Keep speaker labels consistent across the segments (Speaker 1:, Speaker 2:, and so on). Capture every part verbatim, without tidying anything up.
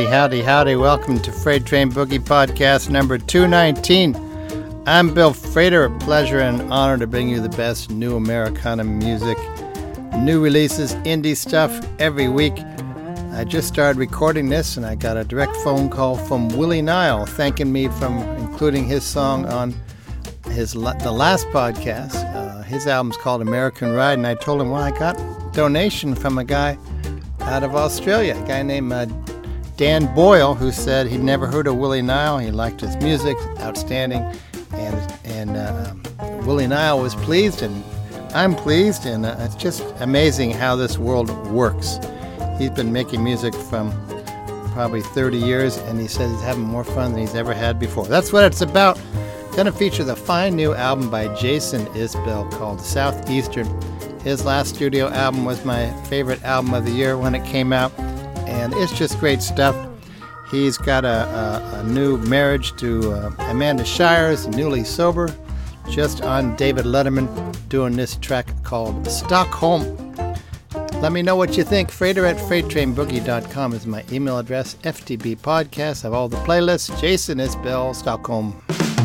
Speaker 1: howdy, howdy, howdy. Welcome to Freight Train Boogie Podcast number two nineteen. I'm Bill Frater. A pleasure and honor to bring you the best new Americana music, new releases, indie stuff every week. I just started recording this and I got a direct phone call from Willie Nile thanking me for including his song on his the last podcast. Uh, his album's called American Ride, and I told him, well, I got a donation from a guy out of Australia, a guy named uh, Dan Boyle, who said he'd never heard of Willie Nile. He liked his music, outstanding, and and uh, Willie Nile was pleased, and I'm pleased, and uh, it's just amazing how this world works. He's been making music from probably thirty years, and he says he's having more fun than he's ever had before. That's what it's about. Going to feature the fine new album by Jason Isbell called Southeastern. His last studio album was my favorite album of the year when it came out, and it's just great stuff. He's got a, a, a new marriage to uh, Amanda Shires, newly sober, just on David Letterman, doing this track called Stockholm. Let me know what you think. Freighter at freight train boogie dot com is my email address. F T B Podcast, I have all the playlists. Jason Isbell, Stockholm.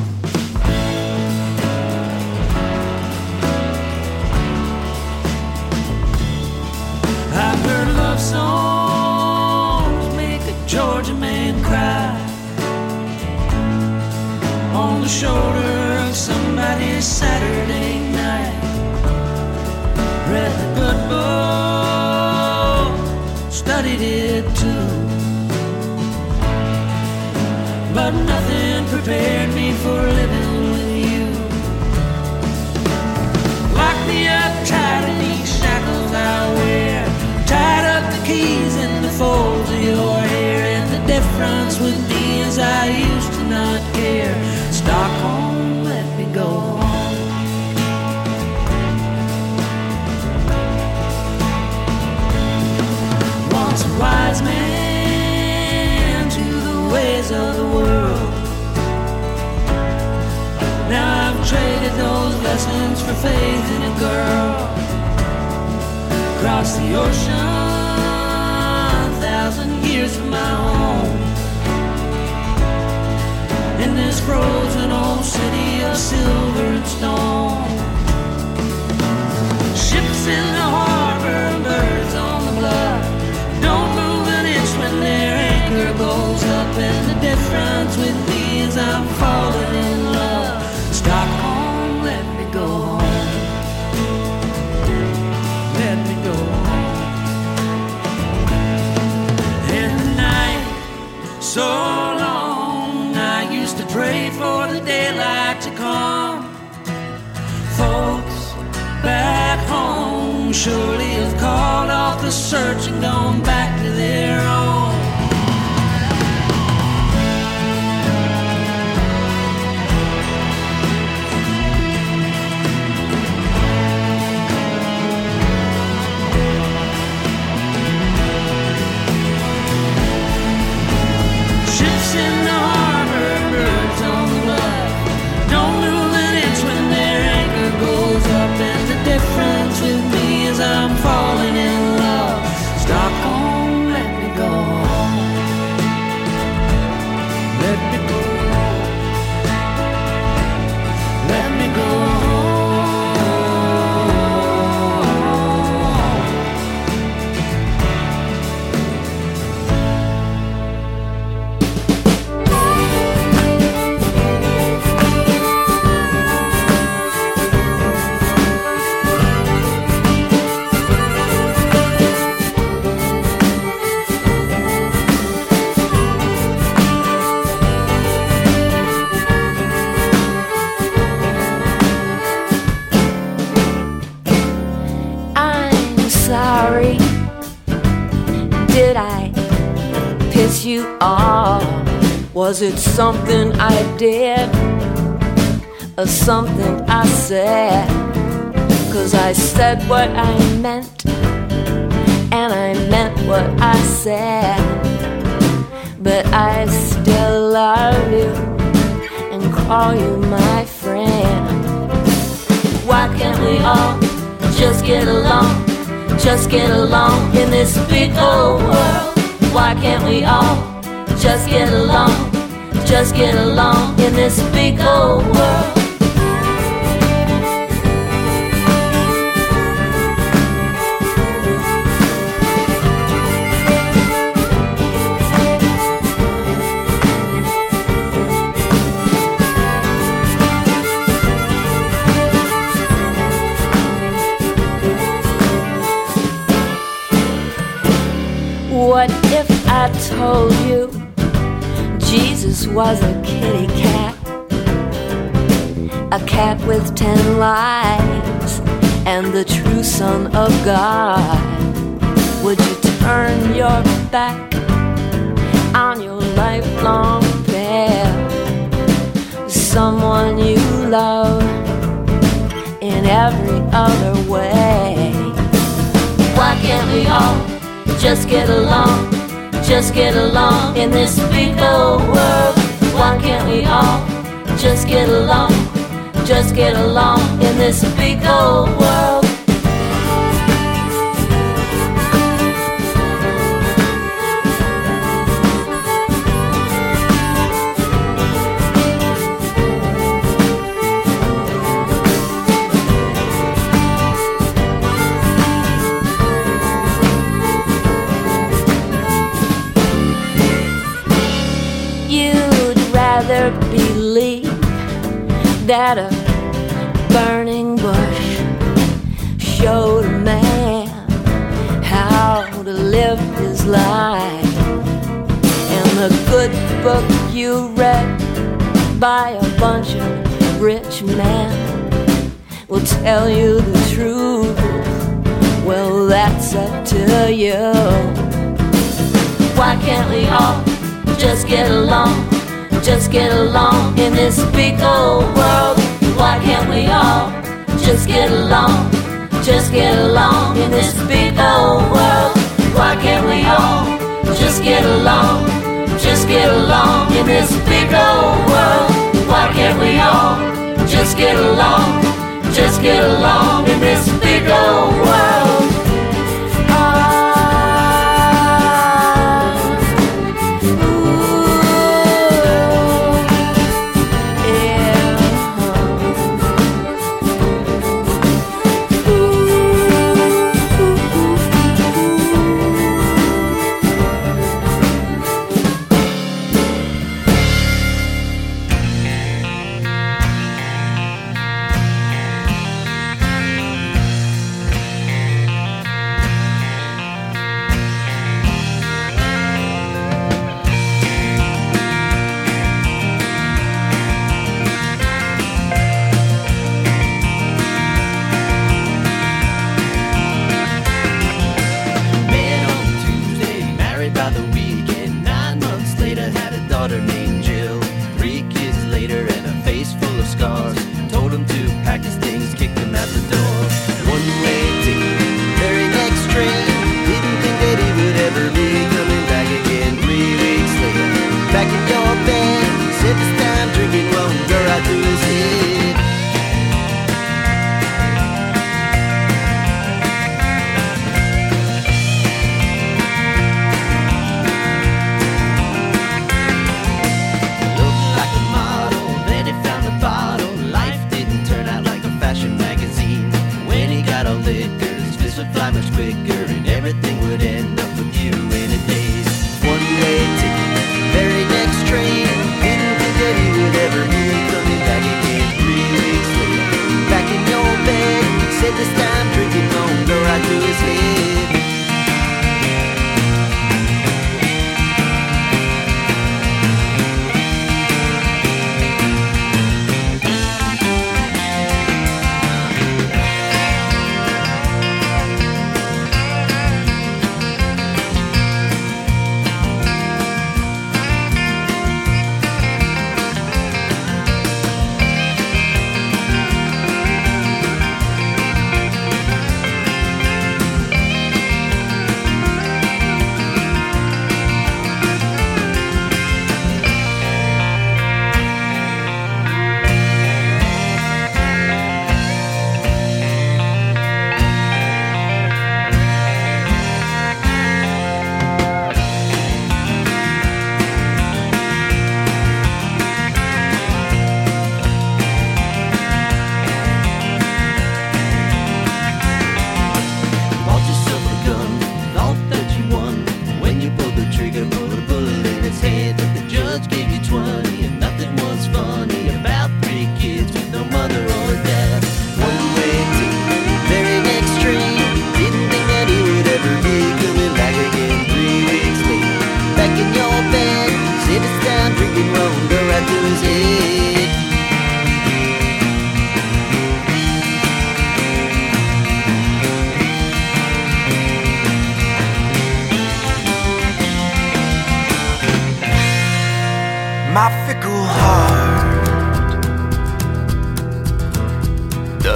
Speaker 2: I've heard love songs make a Georgia man cry on the shoulder of somebody's Saturday night. Read the good book, studied it too, but nothing prepared me for living with you. Lock me up tight in these shackles I wear, tied up the keys in the folds of your hair, and the difference with me is I used to not care. Stockholm, let me go home. Once a wise man to the ways of the world, now I've traded those lessons for faith in a girl. Across the ocean, a thousand years from my home, in this frozen old city of silver and stone. Ships in the harbor, birds on the bluff, don't move an inch when their anchor goes up, and the difference with me is I'm falling in love. Stockholm, let me go home. Let me go home. In the night, so long, I used to pray for the daylight to come. Folks back home surely have called off the search and gone back to their own. In the harbor, birds on the bluff, don't move an inch when their anchor goes up, and the difference with me is I'm falling in love. Stockholm, let me go home. Let me go home. Let me go home.
Speaker 3: Did I piss you off? Was it something I did or something I said? 'Cause I said what I meant and I meant what I said, but I still love you and call you my friend. Why can't we all just get along? Just get along in this big old world. Why can't we all just get along, just get along in this big old world. What if I told you Jesus was a kitty cat, a cat with ten lives and the true Son of God? Would you turn your back on your lifelong pal, someone you love in every other way? Why can't we all just get along, just get along in this big old world? Why can't we all just get along, just get along in this big old world? Believe that a burning bush showed a man how to live his life, and the good book you read by a bunch of rich men will tell you the truth. Well, that's up to you. Why can't we all just get along, just get along in this big old world? Why can't we all just get along, just get along in this big old world? Why can't we all just get along, just get along in this big old world? Why can't we all just get along, just get along in this big old world?
Speaker 4: Looked like a model, then he found the bottle. Life didn't turn out like a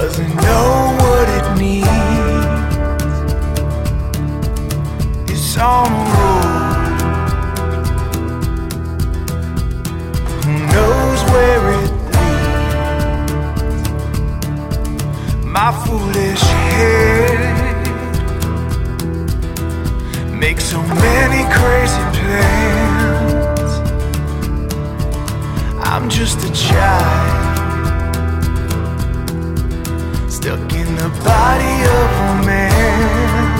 Speaker 4: doesn't know what it needs. It's on a road, who knows where it leads. My foolish head makes so many crazy plans. I'm just a child stuck in the body of a man.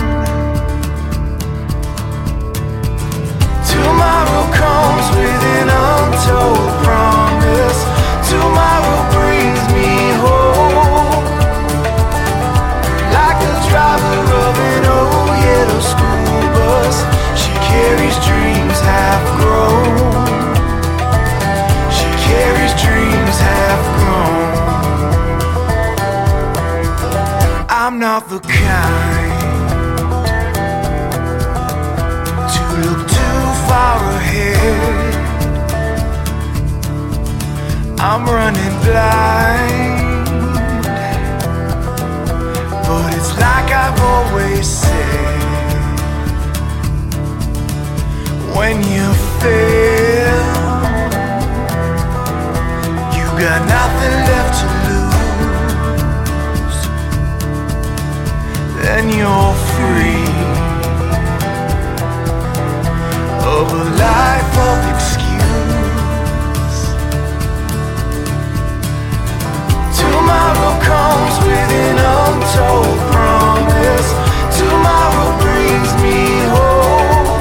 Speaker 4: Tomorrow comes with an untold promise. Tomorrow brings me home, like the driver of an old yellow school bus. She carries dreams half grown. She carries dreams half grown. I'm not the kind to look too far ahead. I'm running blind, but it's like I've always said, when you fail, you got nothing left to lose. Then you're free of a life of excuse. Tomorrow comes with an untold promise. Tomorrow brings me home,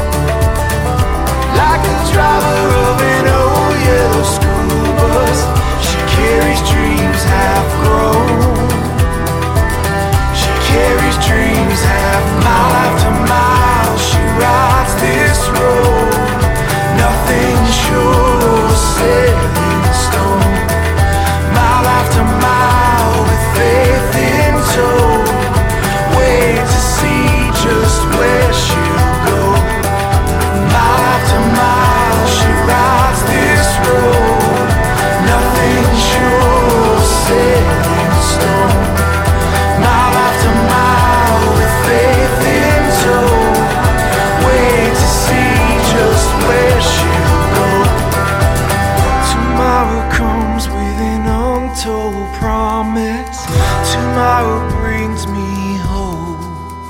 Speaker 4: like the driver of an old yellow school bus. She carries dreams half grown. She carries dreams half mile after mile. She rides this road, nothing sure or set in stone. Mile after mile with faith in tow, wait to see just where she'll go. Mile after mile she rides this road, nothing sure or set in stone. Mile after mile with faith in tow, wait to see just where she'll go. Tomorrow comes with an untold promise. Tomorrow brings me hope,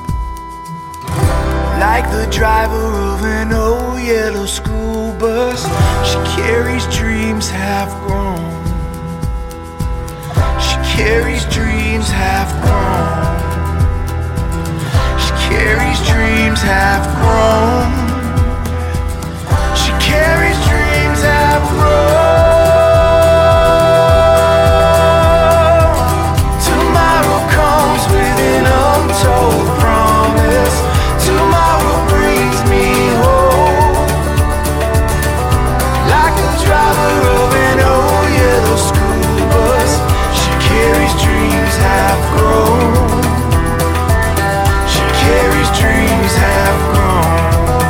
Speaker 4: like the driver of an old yellow school bus. She carries dreams half grown. She carries dreams half grown. She carries dreams half grown. She carries dreams half grown. Tomorrow comes with an untold promise. Tomorrow brings me home, like the driver of an old yellow school bus. She carries dreams half grown. She carries dreams half grown.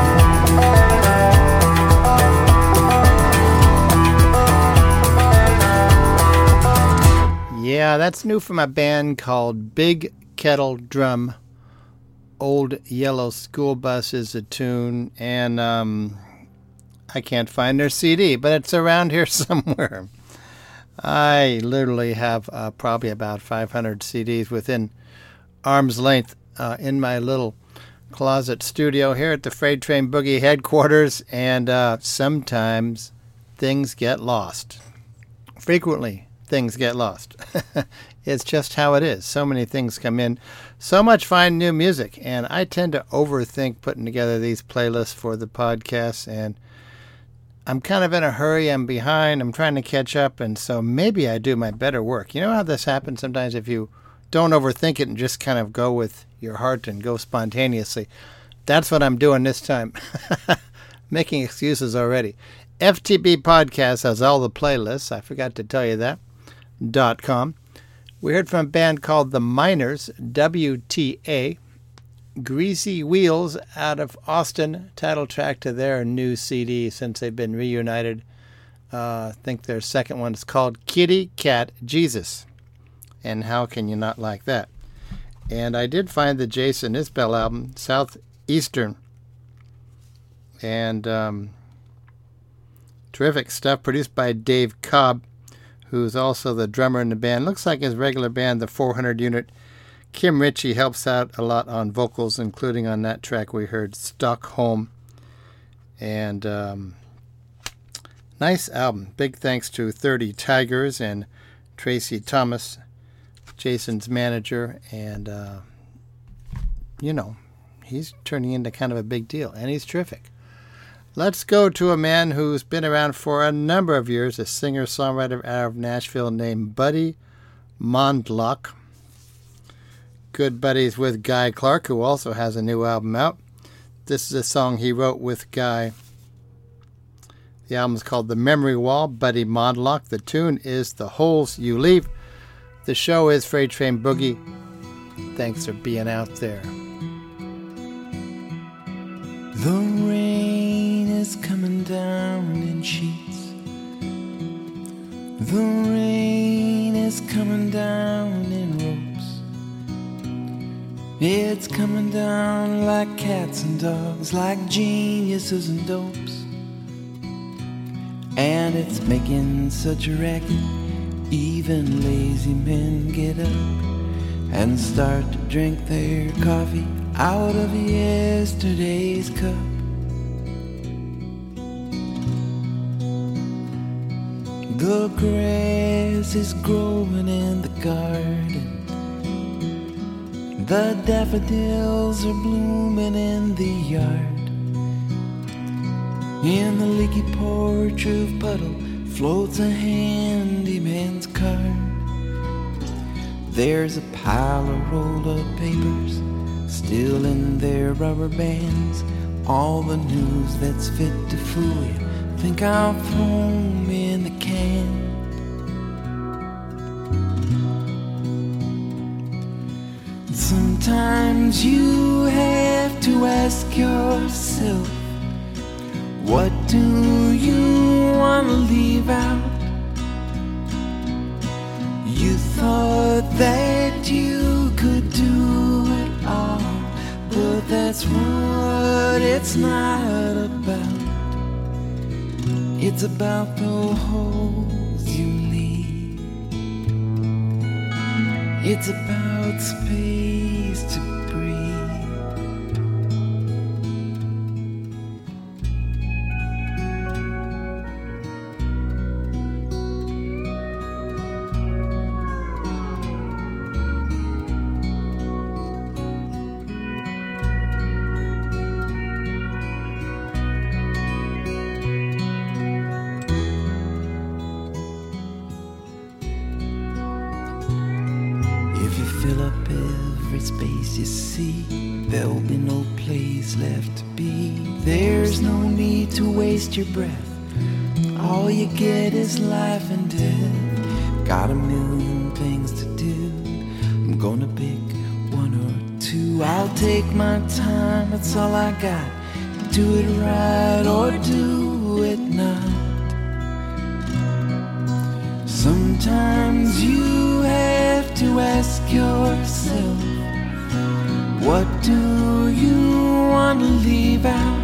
Speaker 1: Yeah, that's new from a band called Big Kettle Drum. Old Yellow School Bus is a tune, and um, I can't find their C D, but it's around here somewhere. I literally have uh, probably about five hundred C Ds within arm's length uh, in my little closet studio here at the Freight Train Boogie headquarters, and uh, sometimes things get lost. Frequently, things get lost. It's just how it is. So many things come in. So much fine new music. And I tend to overthink putting together these playlists for the podcast. And I'm kind of in a hurry. I'm behind. I'm trying to catch up. And so maybe I do my better work. You know how this happens sometimes if you don't overthink it and just kind of go with your heart and go spontaneously. That's what I'm doing this time. Making excuses already. F T B Podcast has all the playlists. I forgot to tell you that. Dot com. We heard from a band called The Miners, W T A. Greasy Wheels out of Austin, title track to their new C D since they've been reunited. Uh, I think their second one is called Kitty Cat Jesus. and how can you not like that? And I did find the Jason Isbell album, Southeastern, and um, terrific stuff, produced by Dave Cobb, who's also the drummer in the band. Looks like his regular band, the four hundred unit. Kim Ritchie helps out a lot on vocals, including on that track we heard, Stockholm. And um, nice album. Big thanks to thirty Tigers and Tracy Thomas, Jason's manager. And, uh, you know, he's turning into kind of a big deal, and he's terrific. Let's go to a man who's been around for a number of years, a singer-songwriter out of Nashville named Buddy Mondlock. Good buddies with Guy Clark, who also has a new album out. This is a song he wrote with Guy. The album is called The Memory Wall, Buddy Mondlock. The tune is The Holes You Leave. The show is Freight Train Boogie. Thanks for being out there.
Speaker 5: The rain is coming down in sheets. The rain is coming down in ropes. It's coming down like cats and dogs, like geniuses and dopes. And it's making such a racket, even lazy men get up and start to drink their coffee out of yesterday's cup. The grass is growing in the garden. The daffodils are blooming in the yard. In the leaky porch of puddle floats a handyman's car. There's a pile of rolled up papers still in their rubber bands. All the news that's fit to fool you, think I'll throw 'em in the can. Sometimes you have to ask yourself, what do you want to leave out? You thought that you could do it all, but that's what it's not about. It's about the holes you leave. It's about space to breathe. Space you see, there'll be no place left to be. There's no need to waste your breath. All you get is life and death. Got a million things to do. I'm gonna pick one or two. I'll take my time, that's all I got. Do it right or do it not. Sometimes you have to ask yourself, what do you want to leave out?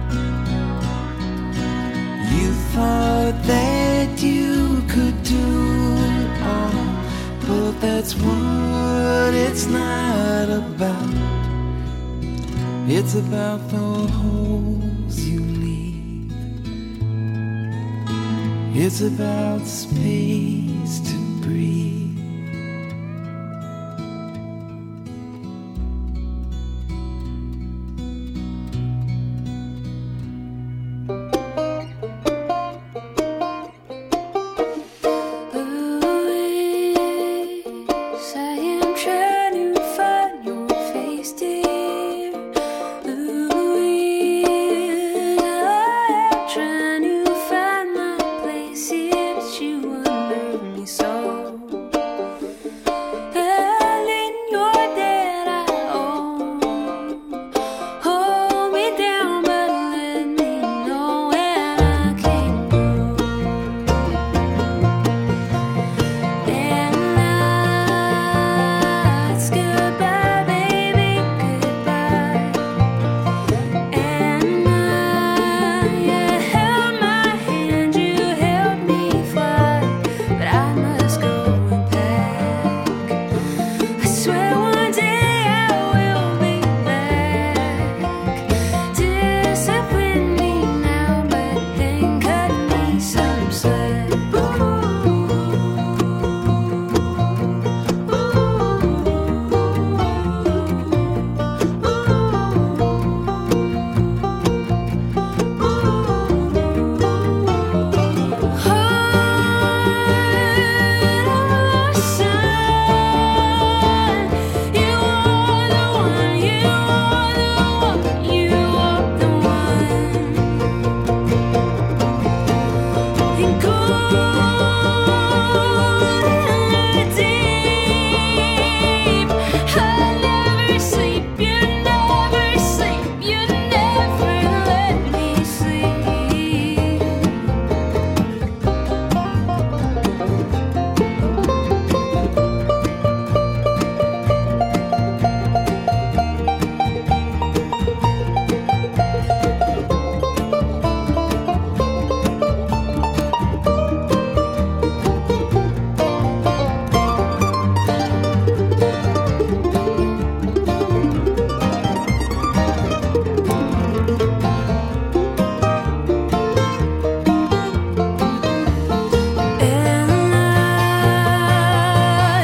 Speaker 5: You thought that you could do it all, but that's what it's not about. It's about the holes you leave. It's about space to breathe.
Speaker 6: You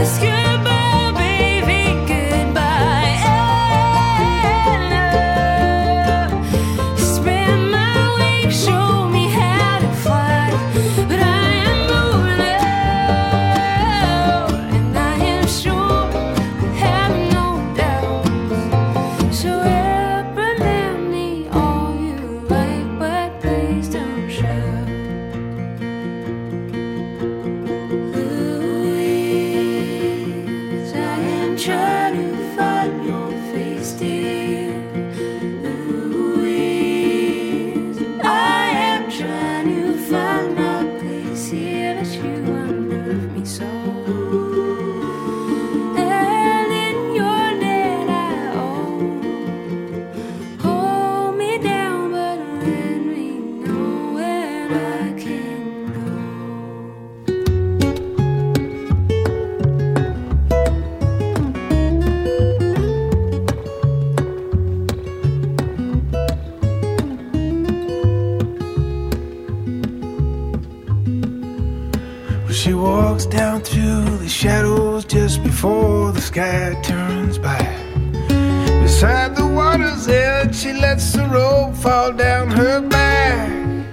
Speaker 5: She walks down through the shadows just before the sky turns black. Beside the water's edge, she lets the rope fall down her back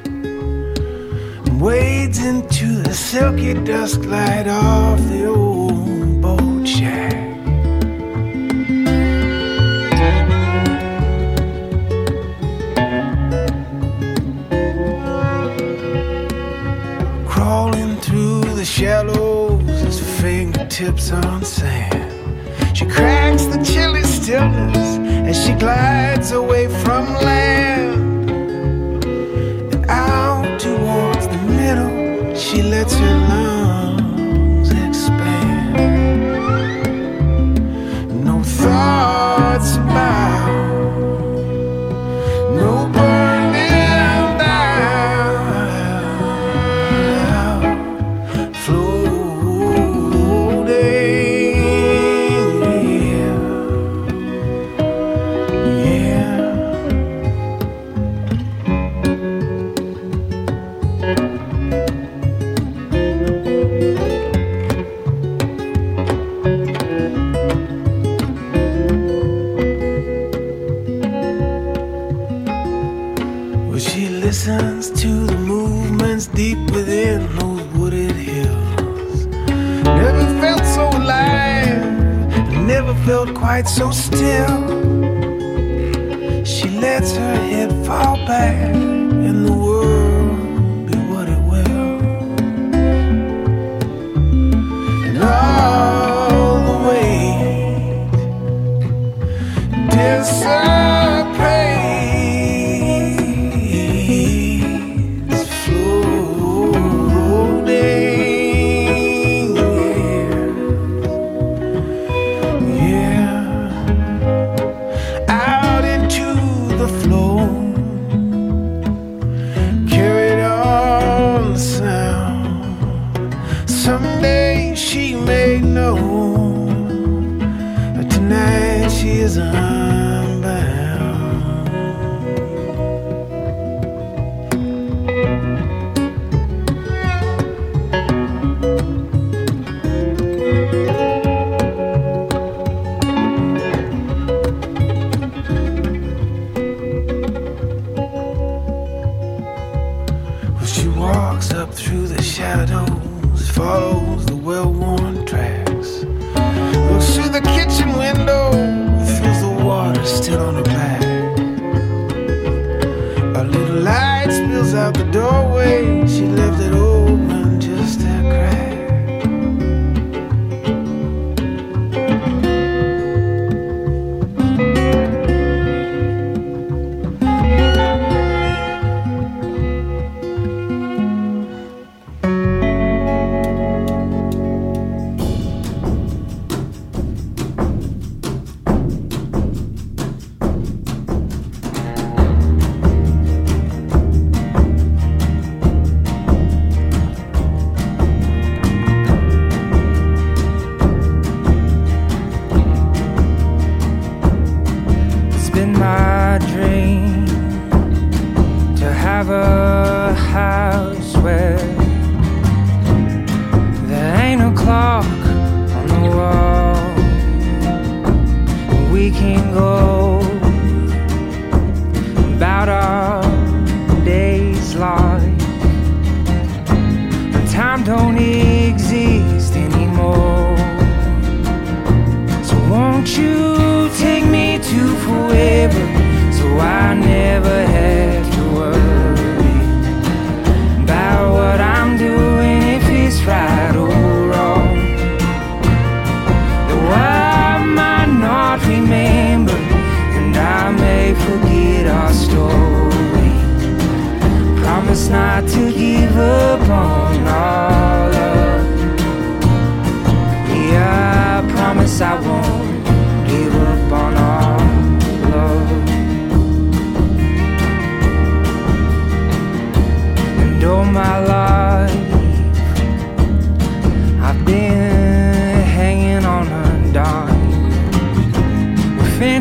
Speaker 5: and wades into the silky dusk light of the old boat shack. Crawling through the shallows, his fingertips on sand. She cracks the chilly stillness as she glides away from land. And out towards the middle, she lets her lungs expand. No thoughts about, no burning down, floating. Listens to the movements deep within those wooded hills. Never felt so alive, never felt quite so still. She lets her head fall back and the world be what it will. And all the weight dissipates. Someday she may know, but tonight she is unbound. Well, she walks up through the shadows, follows the well-worn tracks, looks through the kitchen window, feels the water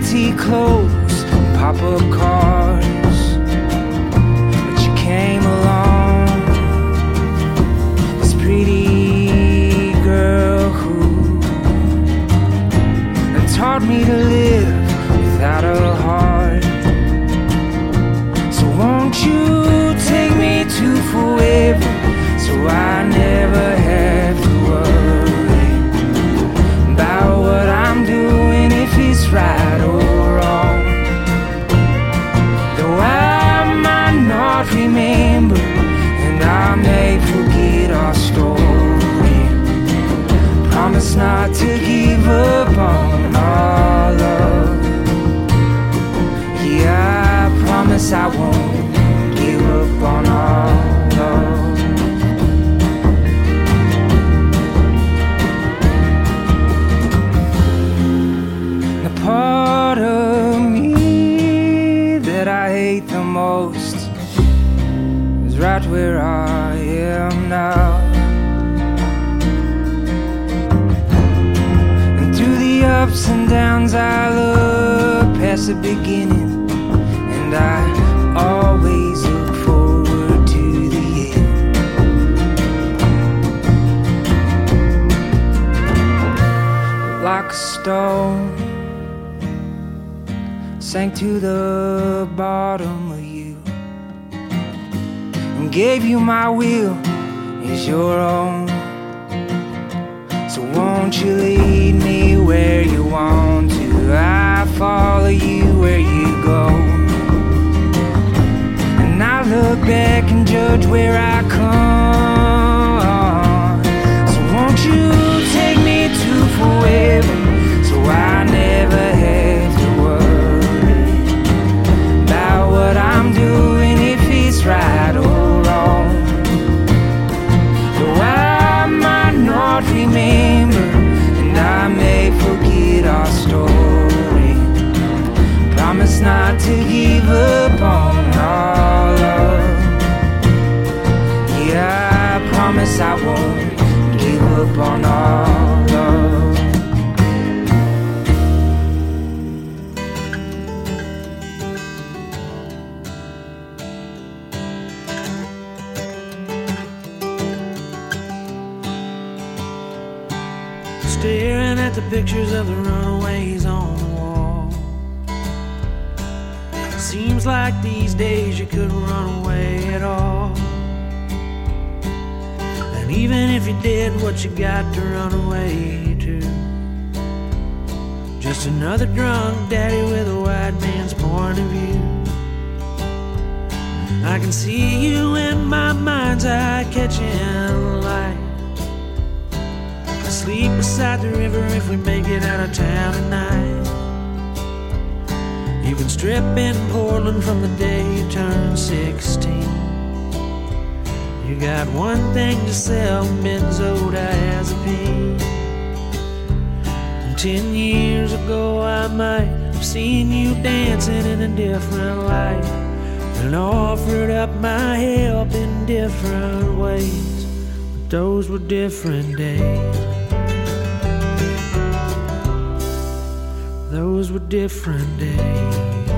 Speaker 5: antique clothes and pop-up cars. But you came along, this pretty girl who taught me to live without a heart. So won't you take me to forever, so I never have to worry about what I'm doing, if it's right or wrong. Though I might not remember, and I may forget our story, promise not to give up on our love. Yeah, I promise I won't give up on our love. The part of me that I hate the most is right where I am now. And through the ups and downs I look past the beginning, and I always look forward to the end. Like a stone sank to the bottom of you, and gave you my will as your own. So won't you lead me where you want to, I follow you where you go. And I look back and judge where I come. So won't you take me to forever, so I never have to worry about what I'm doing, if it's right or wrong. Though I might not remember, and I may forget our story, promise not to give up on our love. Yeah, I promise I won't give up on our love.
Speaker 2: Staring at the pictures of the runaways on the wall. Seems like these days you couldn't run away at all. And even if you did, what you got to run away to? Just another drunk daddy with a white man's point of view. I can see you in my mind's eye, catching light. Sleep beside the river if we make it out of town tonight. You've been stripping Portland from the day you turned sixteen. You got one thing to sell, benzodiazepine. And ten years ago I might have seen you dancing in a different light, and offered up my help in different ways. But those were different days. Those were different days.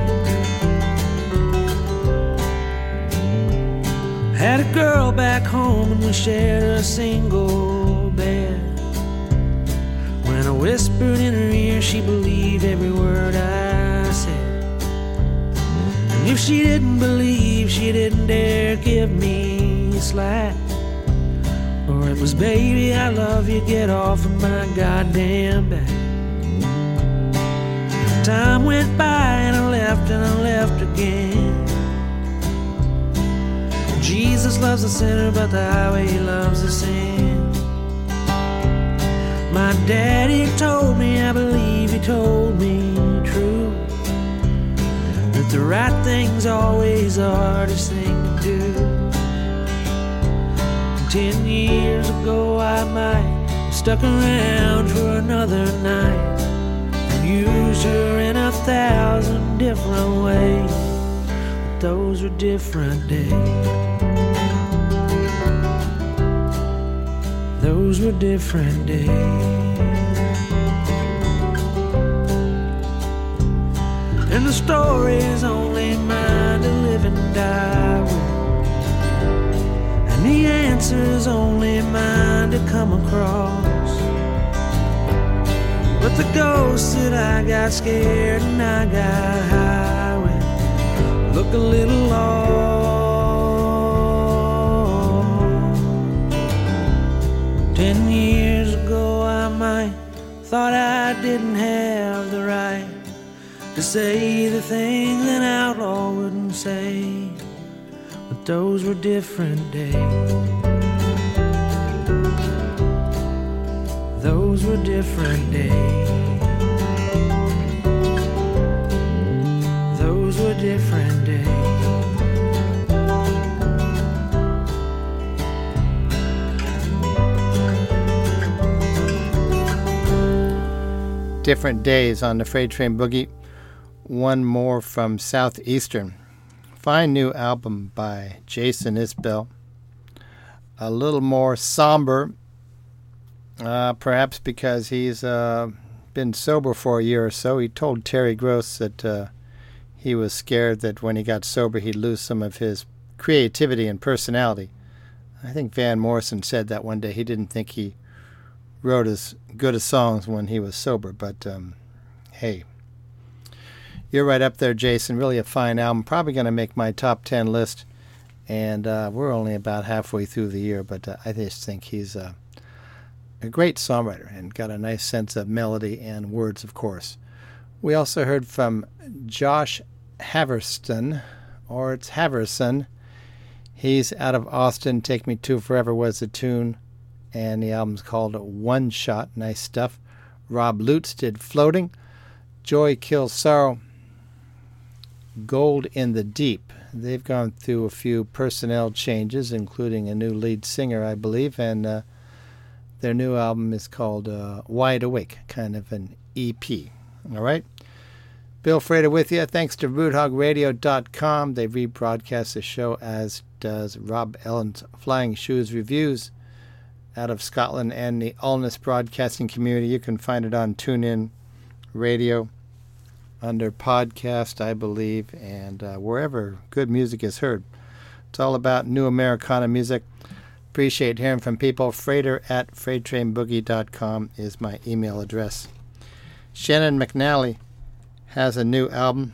Speaker 2: Had a girl back home and we shared a single bed. When I whispered in her ear, she believed every word I said. And if she didn't believe, she didn't dare give me slack. Or it was, baby, I love you, get off of my goddamn back. Time went by and I left and I left again. Jesus loves the sinner, but the highway loves the sin. My daddy told me, I believe he told me true, that the right thing's always the hardest thing to do. And ten years ago I might have stuck around for another night, used her in a thousand different ways. But those were different days. Those were different days. and the story's only mine to live and die with, and the answer's only mine to come across. But the ghosts that I got scared and I got high with look a little lost. Ten years ago I might thought I didn't have the right to say the things an outlaw wouldn't say, but those were different days. Those were different days. Those were different days.
Speaker 1: Different days on the Freight Train Boogie. One more from Southeastern. Fine new album by Jason Isbell. A little more somber, uh, perhaps because he's uh, been sober for a year or so. He told Terry Gross that uh, he was scared that when he got sober he'd lose some of his creativity and personality. I think Van Morrison said that one day. He didn't think he wrote as good as songs when he was sober, but um, hey, you're right up there, Jason. Really a fine album. Probably going to make my top ten list, and uh, we're only about halfway through the year, but uh, I just think he's uh, a great songwriter and got a nice sense of melody and words, of course. We also heard from Josh Haverston, or it's Haverson. He's out of Austin. Take Me To Forever was the tune, and the album's called One Shot. Nice stuff. Rob Lutz did Floating. Joy Kills Sorrow. Gold in the Deep. They've gone through a few personnel changes, including a new lead singer, I believe, and uh, their new album is called uh, Wide Awake, kind of an E P. All right? Bill Frater with you. Thanks to root hog radio dot com. They rebroadcast the show, as does Rob Ellen's Flying Shoes Reviews out of Scotland and the Allness Broadcasting Community. You can find it on TuneIn Radio under podcast, I believe, and uh, wherever good music is heard. It's all about new Americana music. Appreciate hearing from people. Frater at freight train boogie dot com is my email address. Shannon McNally has a new album.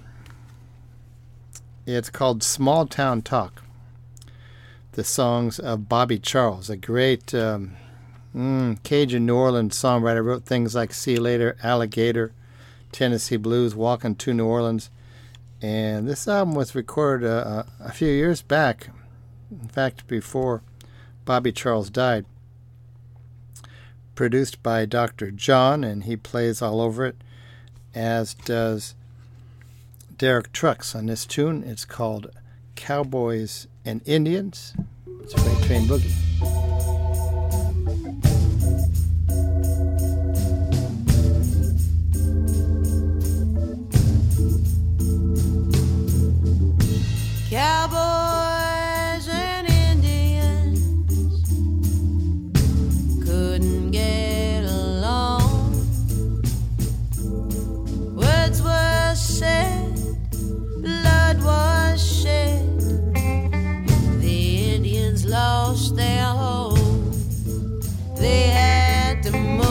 Speaker 1: It's called Small Town Talk. The songs of Bobby Charles, a great um, mm, Cajun New Orleans songwriter. Wrote things like See You Later, Alligator, Tennessee Blues, Walking to New Orleans. And this album was recorded uh, a few years back, in fact, before Bobby Charles died. Produced by Doctor John, and he plays all over it, as does Derek Trucks on this tune. It's called Cowboys and Indians. It's Freight Train Boogie.
Speaker 3: Cowboys and Indians couldn't get along. Words were said, blood was shed. The Indians lost their home. They had to move.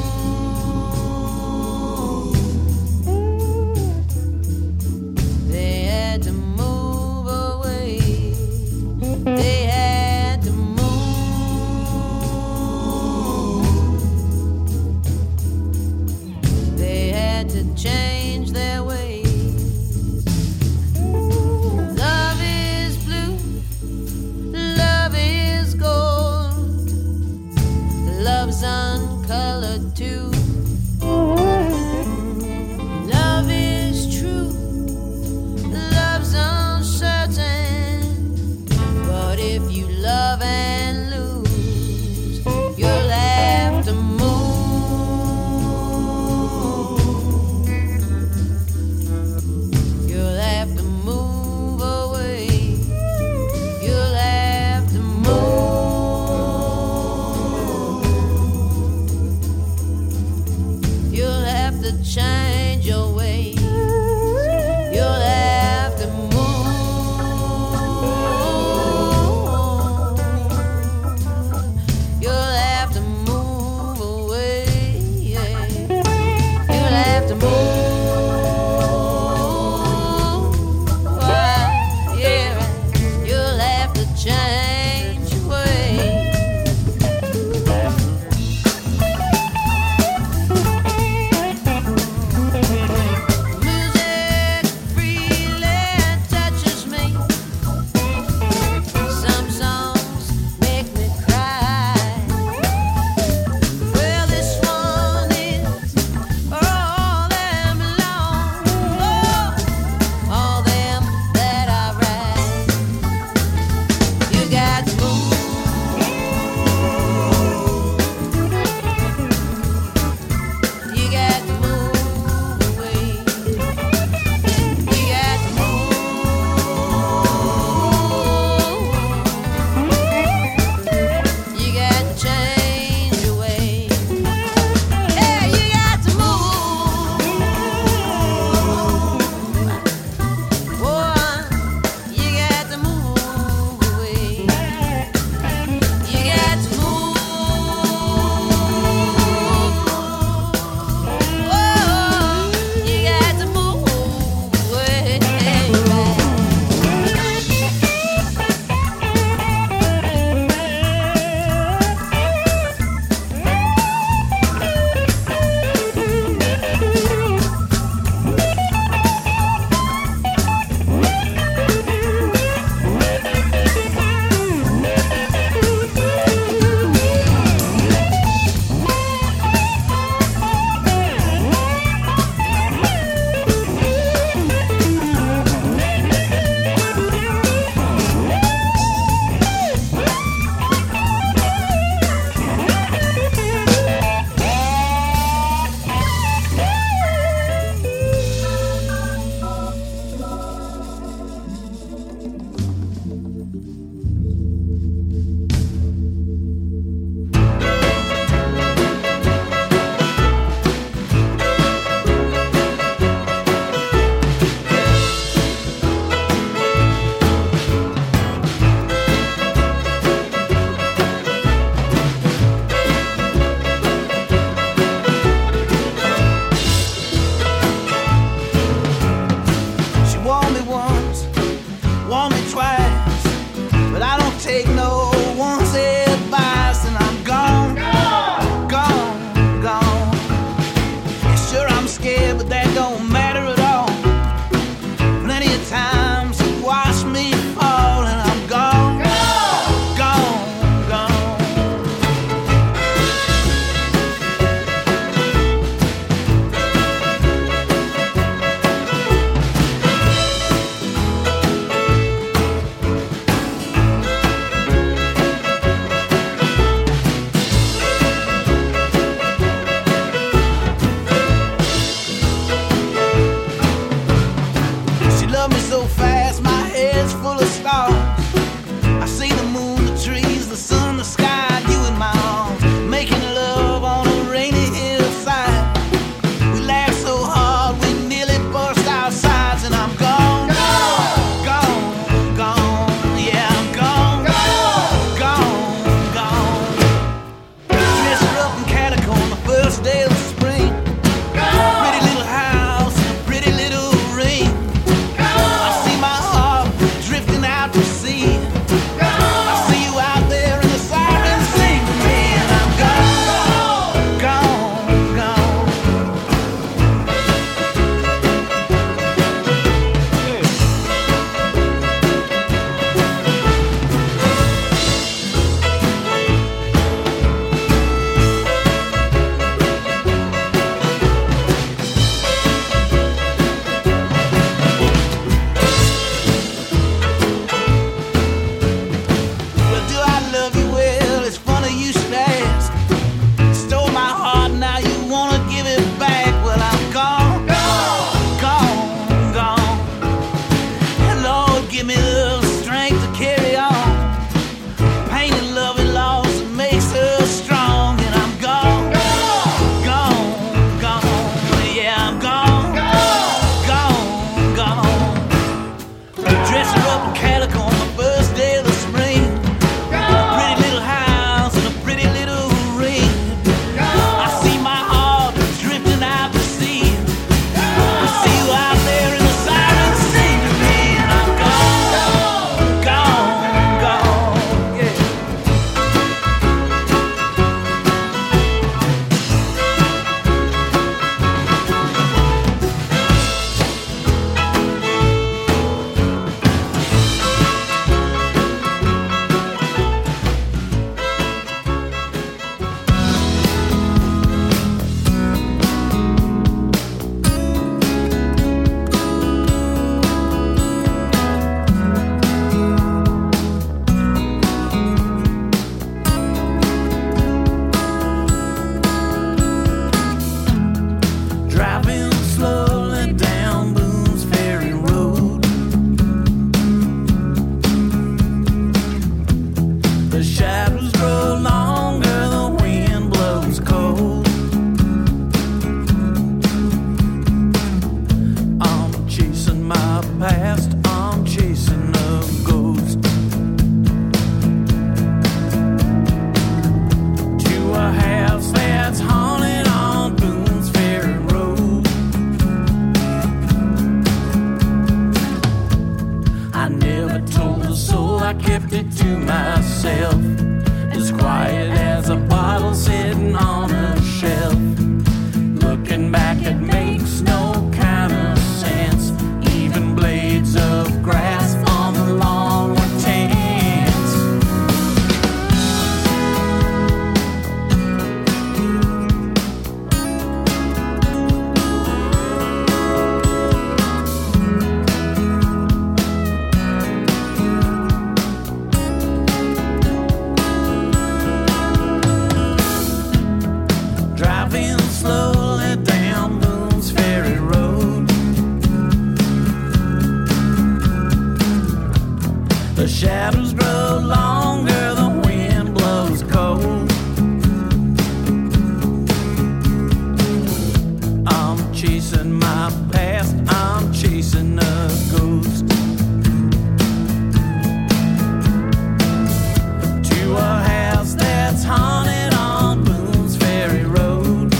Speaker 3: They had to move away. They had to move. They had to change their ways. Love is blue. Love is gold. Love's uncolored too. Love is true. Love's uncertain. But if you love and lose, you'll have to move. You'll have to move away. You'll have to move. You'll have to change your ways.
Speaker 2: shadows grow longer, the wind blows cold. I'm chasing my past, I'm chasing a ghost. To a house that's haunted on Boone's Ferry Road.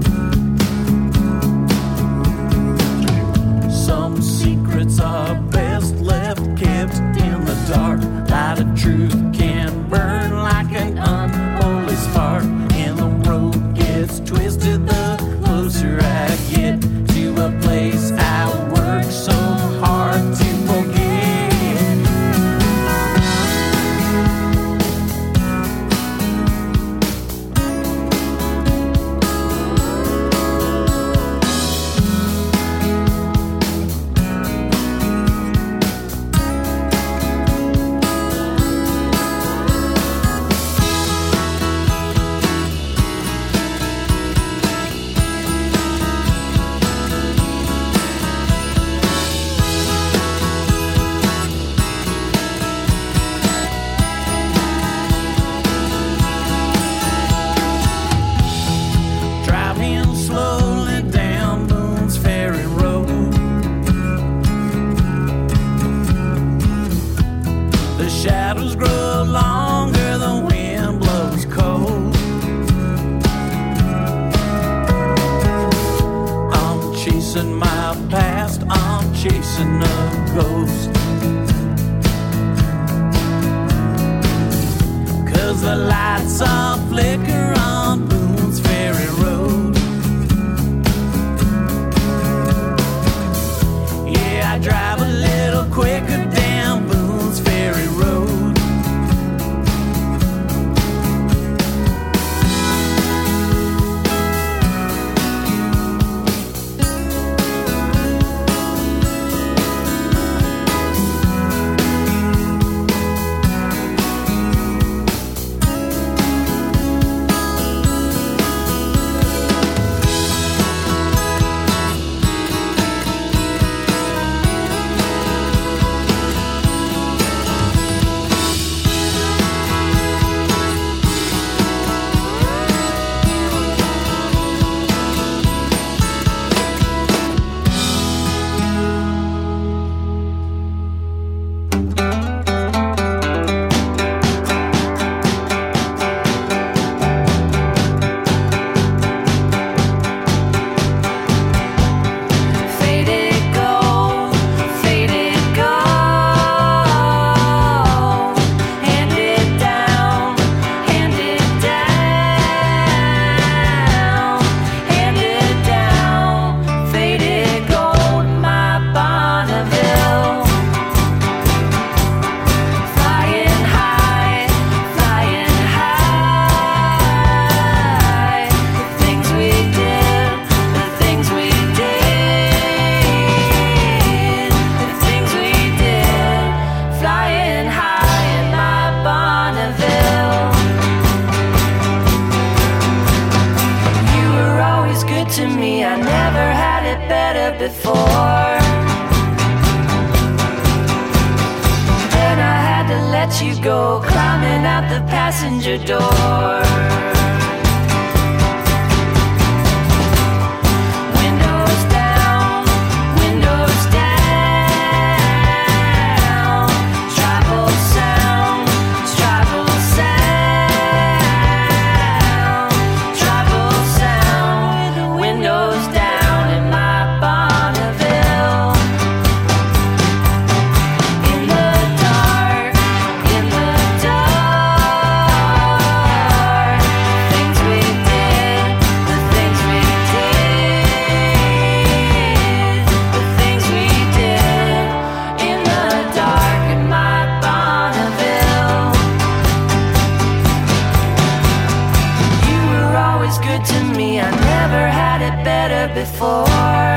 Speaker 2: Some secrets are best left kept in the dark. Light of truth can burn like an unholy spark. And the road gets twisted the closer I get to a place I work so hard to forget. Driving slowly down Boone's Ferry Road. The shadows grow longer, the wind blows cold. I'm chasing my past, I'm chasing a ghost. Cause the lights are flicker on Boone's Ferry Road. Yeah, I drive a little quicker down Boone's Ferry Road. Faded gold, faded gold. Hand it down, hand it down, hand it down. Faded gold, my Bonneville. Flying high, flying high. The things we did, the things we did, the things we did. Flying high in my Bonneville. You were always good to me, I never had it better before. Then I had to let you go, climbing out the passenger door. Windows down, windows down. Travel sound, travel sound, travel sound. Windows down in my Bonneville. In the dark, in the dark. Things we did, the things we did, the things we did. In the dark in my Bonneville. You were always good to me, I never had it better before.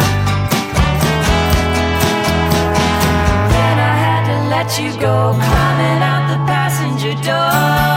Speaker 2: Then I had to let you go, climbing out the passenger door.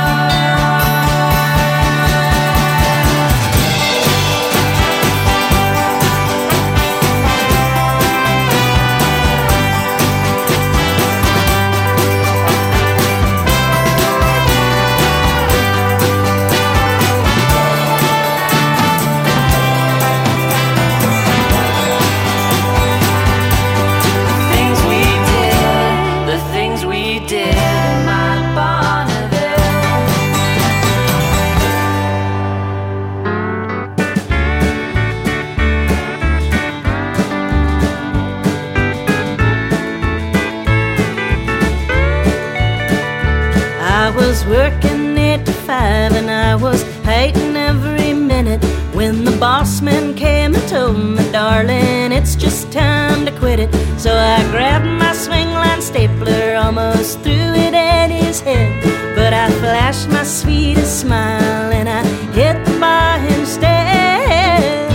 Speaker 6: was working eight to five, and I was hating every minute when the boss man came and told me, darling, it's just time to quit it. So I grabbed my swing line stapler, almost threw it at his head, but I flashed my sweetest smile and I hit the bar instead.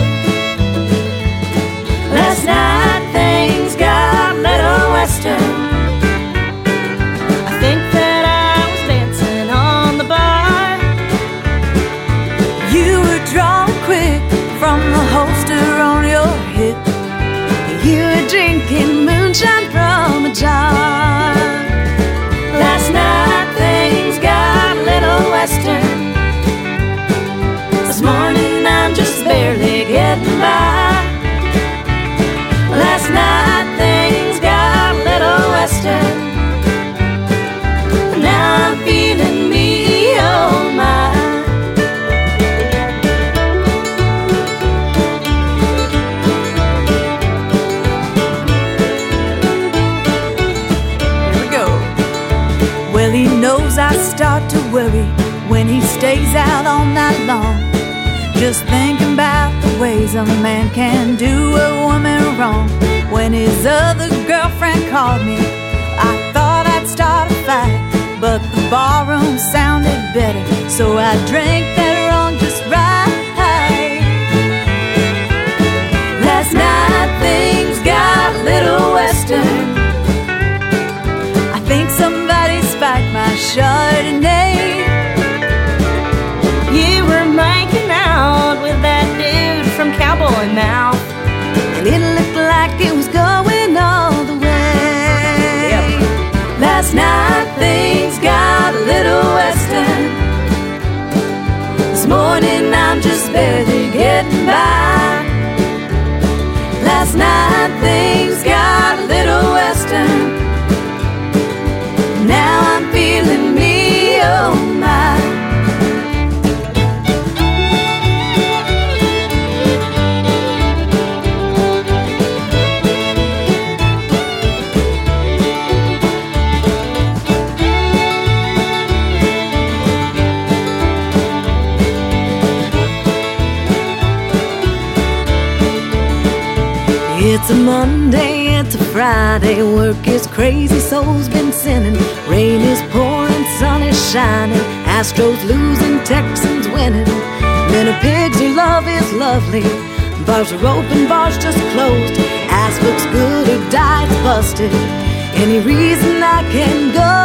Speaker 6: Last night things got a little western. I think that I was dancing on the bar.
Speaker 7: You were drawn quick from the holster on your hip. You were drinking moonshine from a jar.
Speaker 6: Last night things got a little western. This morning I'm just barely getting by. Last night things got a little western. Now I'm feeling me, oh my.
Speaker 7: He knows I start to worry when he stays out all night long, just thinking about the ways a man can do a woman wrong. When his other girlfriend called me, I thought I'd start a fight, but the ballroom sounded better, so I drank that wrong just right.
Speaker 6: Last night things got a little western.
Speaker 7: I think somebody spiked my Chardonnay.
Speaker 6: You were making out with that dude from Cowboy Mouth,
Speaker 7: and it looked like it was going all the way.
Speaker 6: Yep. Last night things got a little western. This morning I'm just barely getting by. Last night things got a little western. Now I'm feeling me, oh my. It's a Monday, it's a Friday, work is crazy, soul's been sinning. Rain is pouring, sun is shining, Astros losing, Texans winning. Men are pigs, your love is lovely, bars are open, bars just closed. Ass looks good or diet's busted, any reason I can go.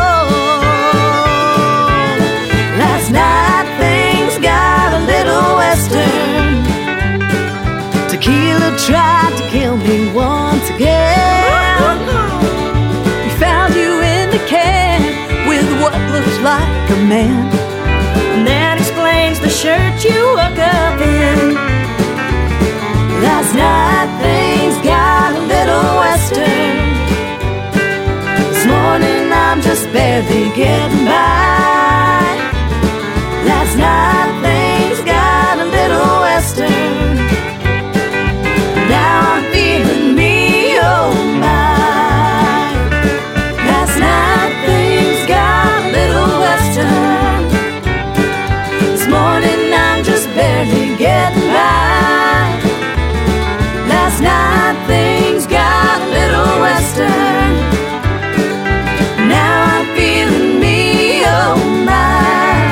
Speaker 6: Last night things got a little western. Tequila tried to kill me once again.
Speaker 7: We found you in the can with what looks like a man,
Speaker 6: and that explains the shirt you woke up in. Last night things got a little western. This morning I'm just barely getting by. Last night things got a little western. Now I'm feeling me, oh my. Last night things got a little western. This morning I'm just barely getting by. Last night things got a little western. Now I'm feeling me, oh my.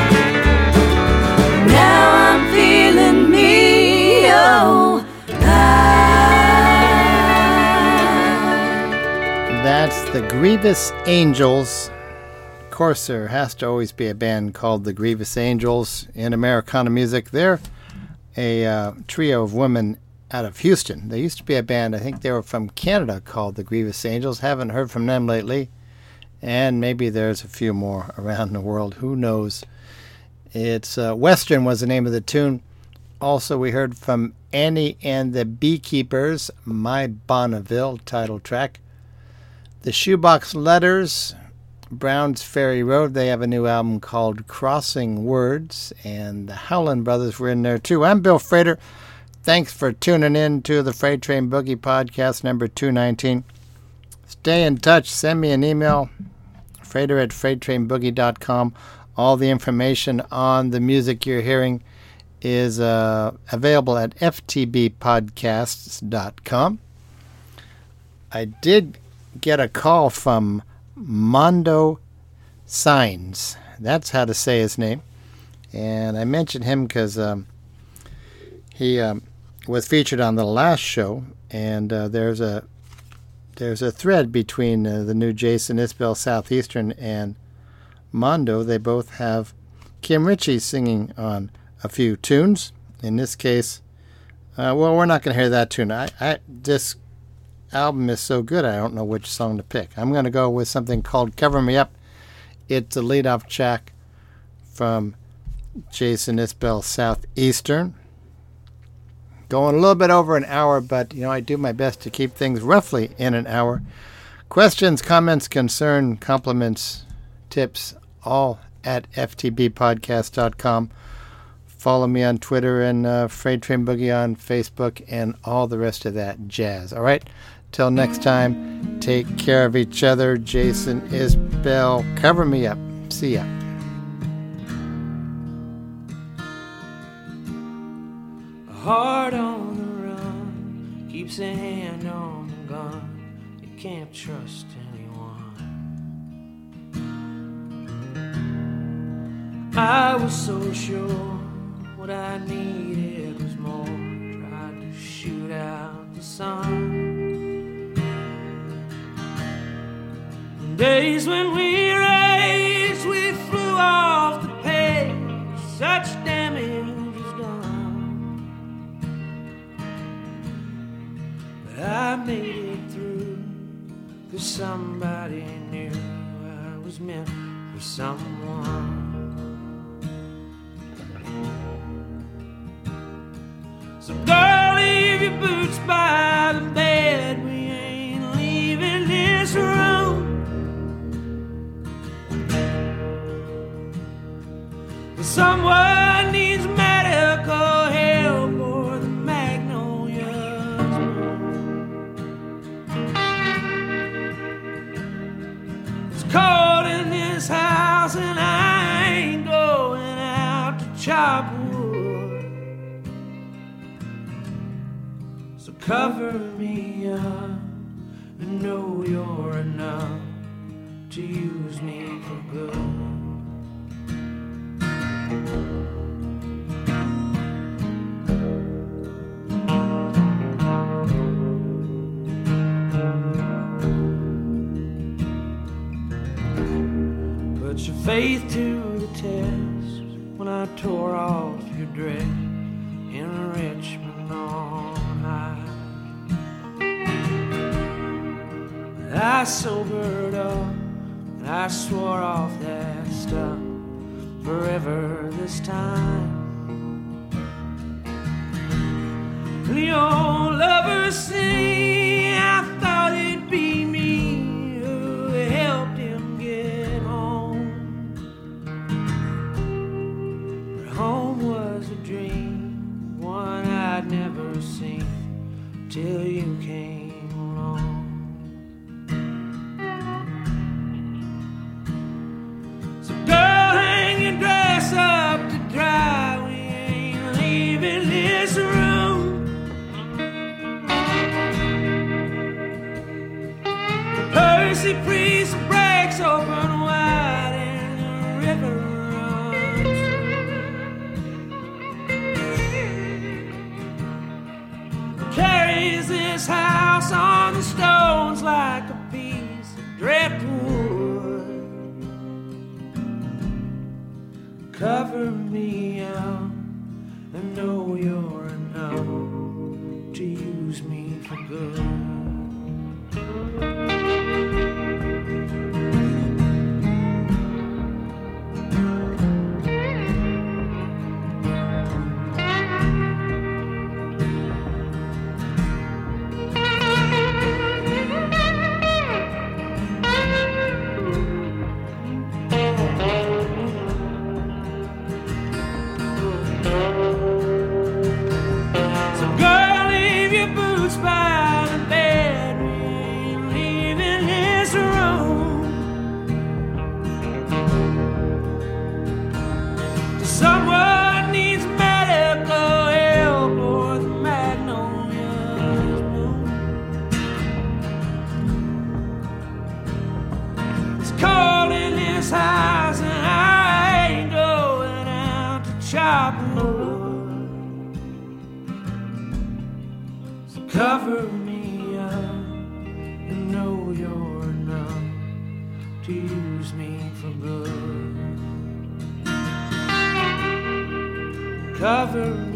Speaker 6: Now I'm feeling me, oh my.
Speaker 1: That's the Grievous Angels. Of course, there has to always be a band called the Grievous Angels in Americana music. They're a uh, trio of women out of Houston. There used to be a band, I think they were from Canada, called the Grievous Angels. Haven't heard from them lately. And maybe there's a few more around the world. Who knows? It's uh, Western was the name of the tune. Also, we heard from Annie and the Beekeepers, My Bonneville title track. The Shoebox Letters, Brown's Ferry Road. They have a new album called Crossing Words, and the Howland Brothers were in there too. I'm Bill Frater. Thanks for tuning in to the Freight Train Boogie podcast number two nineteen. Stay in touch. Send me an email, Frater at freight train boogie dot com. All the information on the music you're hearing is uh, available at f t b podcasts dot com. I did get a call from Mondo Signs. That's how to say his name. And I mentioned him because um, he um, was featured on the last show, and uh, there's a there's a thread between uh, the new Jason Isbell Southeastern and Mondo. They both have Kim Ritchie singing on a few tunes. In this case, uh, well, we're not going to hear that tune. I, I this album is so good, I don't know which song to pick. I'm going to go with something called Cover Me Up. It's a lead-off track from Jason Isbell Southeastern. Going a little bit over an hour, but you know I do my best to keep things roughly in an hour. Questions, comments, concern, compliments, tips, all at f t b podcast dot com. Follow me on Twitter and uh, Freight Train Boogie on Facebook and all the rest of that jazz. All right? Till next time, take care of each other. Jason Isbell, Cover Me Up. See ya.
Speaker 2: A heart on the run keeps a hand on the gun. You can't trust anyone. I was so sure what I needed was more. Tried to shoot out the sun. Days when we raced, we flew off the page. Such damage was done. But I made it through, 'cause somebody knew I was meant for someone. So girl, leave your boots by the bed. We ain't leaving this room. Someone needs medical help or the magnolias bloom. It's cold in this house and I ain't going out to chop wood. So cover me up and know you're enough to use me for good. Put your faith to the test when I tore off your dress in Richmond on high. I sobered up and I swore off that stuff forever this time. The old lovers sing, I thought it'd be me who helped him get home. But home was a dream, one I'd never seen till you came along. So girl, hang your dress up to dry, we ain't leaving this room. Percy Priest breaks open wide and the river runs. Carries this house on the stones like a piece of driftwood. Cover me up and know you're enough to use me for good. So Cover me up and know you're enough to use me for good. Cover me